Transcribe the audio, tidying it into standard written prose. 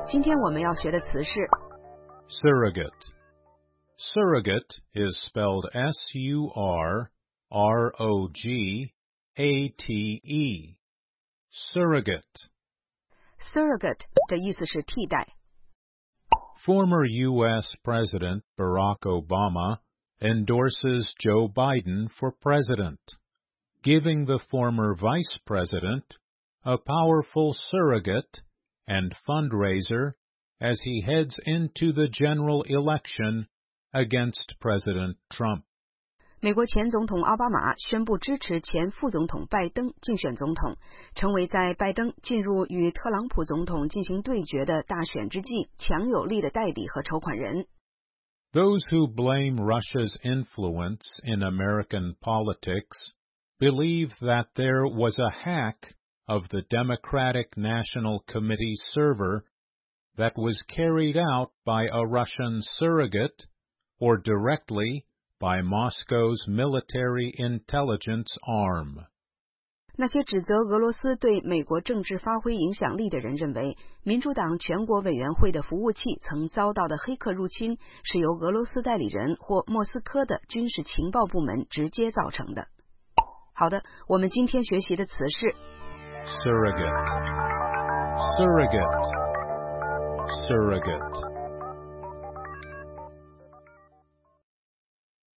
今天我们要学的词是 surrogate. Surrogate is spelled S-U-R-R-O-G-A-T-E. Surrogate. surrogate 的意思是替代。 Former U.S. President Barack Obama endorses Joe Biden for president, giving the former vice president a powerful surrogate and fundraiser as he heads into the general election against President Trump. 美国前总统奥巴马宣布支持前副总统拜登竞选总统，成为在拜登进入与特朗普总统进行对决的大选之际强有力的代理和筹款人。 Those who blame Russia's influence in American politics believe that there was a hack of the Democratic National Committee server that was carried out by a Russian surrogate or directly by Moscow's military intelligence arm. 那些指责俄罗斯对美国政治发挥影响力的人认为，民主党全国委员会的服务器曾遭到的黑客入侵是由俄罗斯代理人或莫斯科的军事情报部门直接造成的。好的，我们今天学习的词是 surrogate, surrogate, surrogate.